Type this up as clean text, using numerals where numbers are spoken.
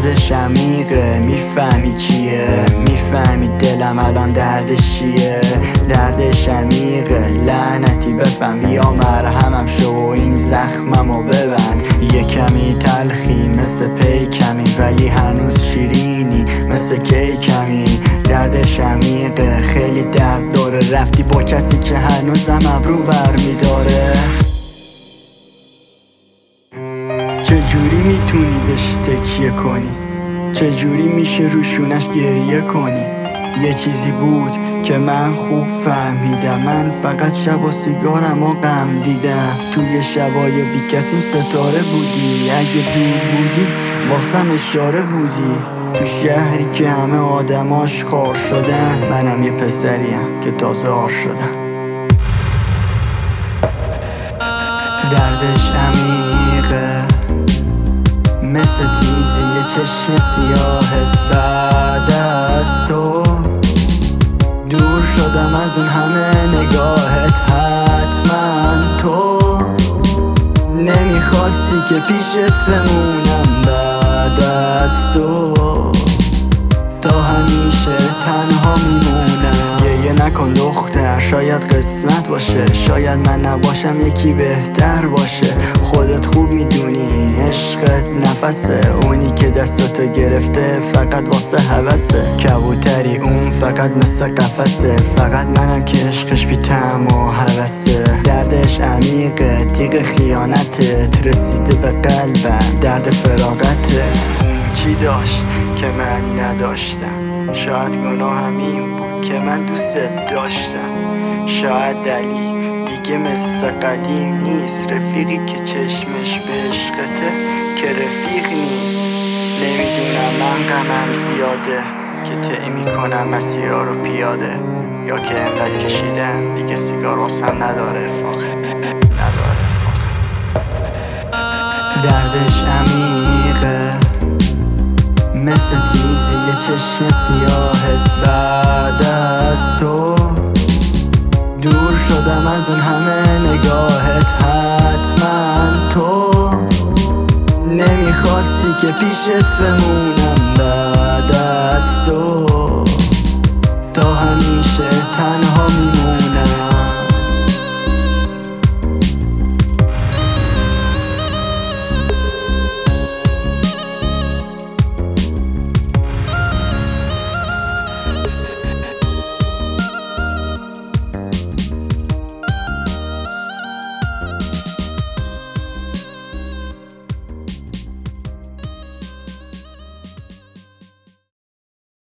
دردش عمیقه، میفهمی چیه؟ میفهمی دلم الان دردش چیه؟ دردش عمیقه، لعنتی بفهم، بیا مرهمم شو و این زخممو ببند. یه کمی تلخی مثل پیکمی، ولی هنوز شیرینی مثل کیکمی. دردش عمیقه، خیلی درد داره، رفتی با کسی که هنوزم ابرو برمیداره. چجوری میتونی بهش تکیه کنی؟ چجوری میشه روشونش گریه کنی؟ یه چیزی بود که من خوب فهمیدم، من فقط شب و سیگارم و غم دیدم. توی شبای بی کسیم ستاره بودی، اگه دور بودی واسم اشاره بودی. تو شهری که همه آدماش خار شدن، منم یه پسریم که تازه آر شدم. دردش عمیقه مثل تیزی چشم سیاهت، بعد از تو دور شدم از اون همه نگاهت. حتما تو نمیخواستی که پیشت بمونم، بعد از تو تا همیشه تنها میمونم. گریه نکن دختر، شاید قسمت باشه، شاید من نباشم یکی بهتر باشه. خودت خوب میدونی عشقت نفسه، اونی که دستاتو گرفته فقط واسه هوسه. کبوتری اون فقط مثل قفسه، فقط منم که عشقش بی طعم و هوسه. دردش عمیقه، تیغ خیانتت رسیده به قلبم، درد فراغته. چی داشت که من نداشتم؟ شاید گناهم این بود که من دوست داشتم. شاید دلی دیگه مثل قدیم نیست، رفیقی که چشمش به عشقته که رفیق نیست. نمیدونم من غمم زیاده که طی میکنم مسیرها رو پیاده، یا که انقدر کشیدم دیگه سیگار واسم نداره فاقه، نداره فاقه. دردش عمیقه مثل تیزی چشم سیاهت، بعد از تو دور شدم از اون همه نگاهت. حتما تو نمیخواستی که پیشت بمونم،